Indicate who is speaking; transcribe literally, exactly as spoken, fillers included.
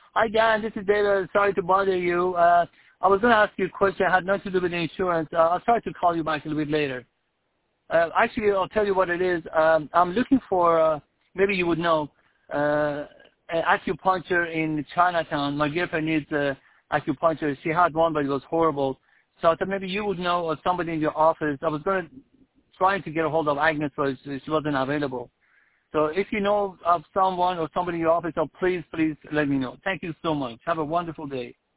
Speaker 1: Hi, Dan. This is David. Sorry to bother you. Uh, I was going to ask you a question. It had nothing to do with the insurance. Uh, I'll try to call you back a little bit later. Uh, actually, I'll tell you what it is. Um, I'm looking for, uh, maybe you would know, uh, an acupuncture in Chinatown. My girlfriend needs uh, acupuncture. She had one, but it was horrible. So I thought maybe you would know, or somebody in your office. I was going to trying to get a hold of Agnes, but she wasn't available. So if you know of someone or somebody in your office, so please, please let me know. Thank you so much. Have a wonderful day.